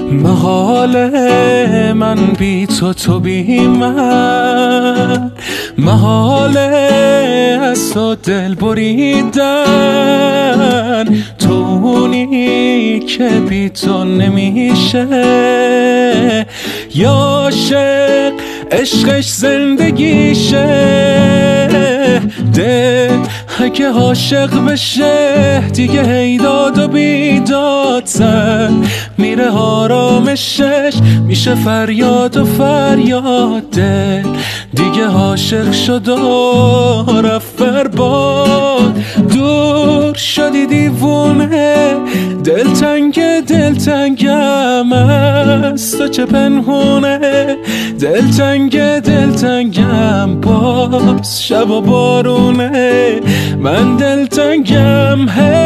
محاله من بی تو بی من، محاله از تو دل بریدن، تو اونی که بی تو نمیشه. یا عاشق عشقش زندگیشه، دل اگه عاشق بشه دیگه هیداد و بیداد زن، میره آرامشش میشه فریاد و فریاد. دل دیگه عاشق شد و رفت برباد، دور شدی دیوونه، دلتنگم از تو چه پنهونه، دلتنگم باز شب و بارونه، من دلتنگم